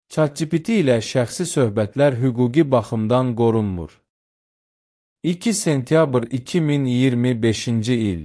ChatGPT ilə şəxsi söhbətlər hüquqi baxımdan qorunmur. 2 sentyabr 2025-ci il.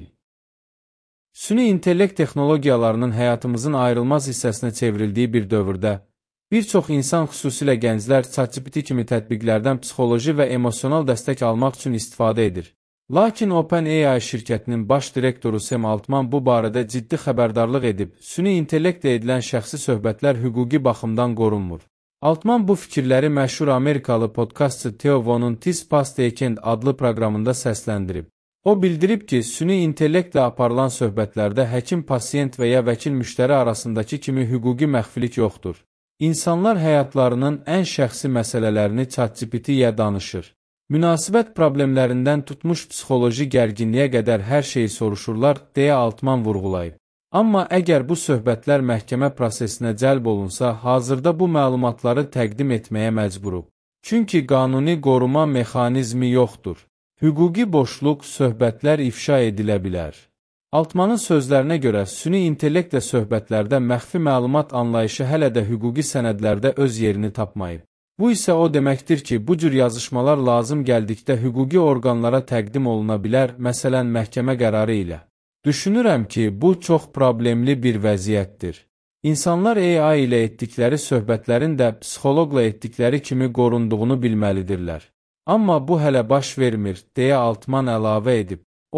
Süni intellekt texnologiyalarının həyatımızın ayrılmaz hissəsinə çevrildiyi bir dövrdə, bir çox insan, xüsusilə gənclər, ChatGPT kimi tətbiqlərdən psixoloji və emosional dəstək almaq üçün istifadə edir. Lakin OpenAI şirkətinin baş direktoru Sam Altman bu barədə ciddi xəbərdarlıq edib, süni intellektlə edilən şəxsi söhbətlər hüquqi baxımdan qorunmur. Altman bu fikirləri məşhur Amerikalı podkastçı Theo Von'un This Past Weekend adlı proqramında səsləndirib. O bildirib ki, süni intellektlə aparılan söhbətlərdə həkim-pasiyent və ya vəkil-müştəri arasındakı kimi hüquqi məxfilik yoxdur. İnsanlar həyatlarının ən şəxsi məsələlərini ChatGPT-yə danışır. Münasibət problemlərindən tutmuş psixoloji gərginliyə qədər hər şeyi soruşurlar, deyə Altman vurğulayıb. Amma əgər bu söhbətlər məhkəmə prosesinə cəlb olunsa, hazırda bu məlumatları təqdim etməyə məcburuq. Çünki qanuni qoruma mexanizmi yoxdur. Hüquqi boşluq, söhbətlər ifşa edilə bilər. Altmanın sözlərinə görə, süni intellektlə söhbətlərdə məxfi məlumat anlayışı hələ də hüquqi sənədlərdə öz yerini tapmayıb. Bu isə o deməkdir ki, bu cür yazışmalar lazım gəldikdə hüquqi orqanlara təqdim oluna bilər, məsələn, məhkəmə qərarı ilə. Düşünürəm ki, bu çox problemli bir vəziyyətdir. İnsanlar AI ilə etdikləri söhbətlərin də psixoloqla etdikləri kimi qorunduğunu bilməlidirlər. Amma bu hələ baş vermir, deyə Altman əlavə edib.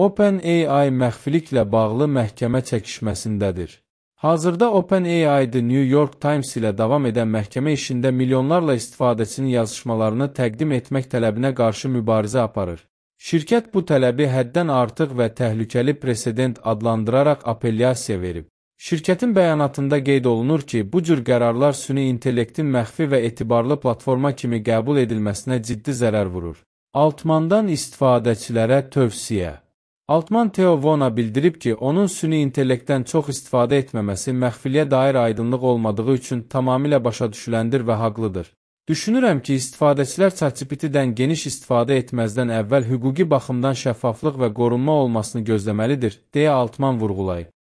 OpenAI məxfiliklə bağlı məhkəmə çəkişməsindədir. Hazırda OpenAI The New York Times ilə davam edən məhkəmə işində milyonlarla istifadəçinin yazışmalarını təqdim etmək tələbinə qarşı mübarizə aparır. Şirkət bu tələbi həddən artıq və təhlükəli presedent adlandıraraq apellyasiya verib. Şirkətin bəyanatında qeyd olunur ki, bu cür qərarlar süni intellektin məxfi və etibarlı platforma kimi qəbul edilməsinə ciddi zərər vurur. Altmandan istifadəçilərə tövsiyə. Altman Theo Von'a bildirib ki, onun süni intellektdən çox istifadə etməməsi məxfiliyə dair aydınlıq olmadığı üçün tamamilə başa düşüləndir və haqlıdır. Düşünürəm ki, istifadəçilər ChatGPT-dən geniş istifadə etməzdən əvvəl hüquqi baxımdan şəffaflıq və qorunma olmasını gözləməlidir, deyə Altman vurğulayıb.